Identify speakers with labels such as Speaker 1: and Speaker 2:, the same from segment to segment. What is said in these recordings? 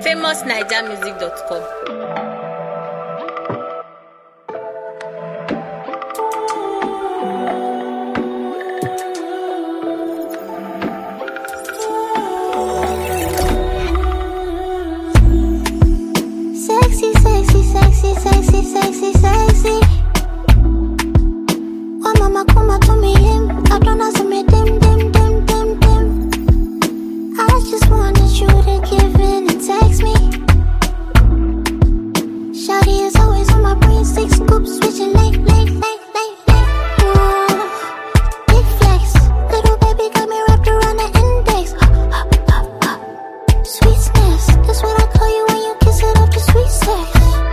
Speaker 1: famousnigermusic.com.
Speaker 2: Sexy, sexy, sexy, sexy, sexy, sexy. Wa mama kuma to me him. I don't know some dim, dim, dim, dim, dim. I just wanted you to give in and text me. Shawty is always on my brain, 6 scoops, switching late, late, late, late, late. Big flex, little baby got me wrapped around the index. Sweetness, that's what I call you when you kiss it off the sweet sex.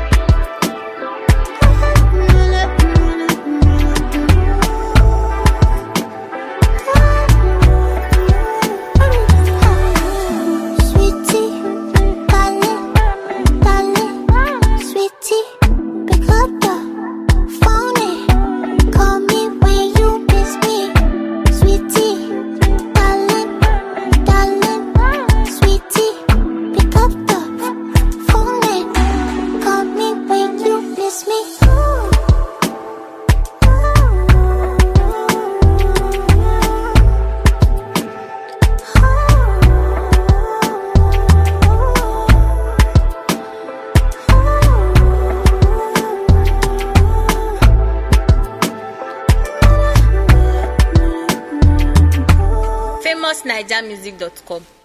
Speaker 2: Sweetie, darling, darling, sweetie, pick up the phone and call me when you miss me. Sweetie, darling, darling, sweetie, pick up the phone and call me when you miss me.
Speaker 1: famousnigermusic.com.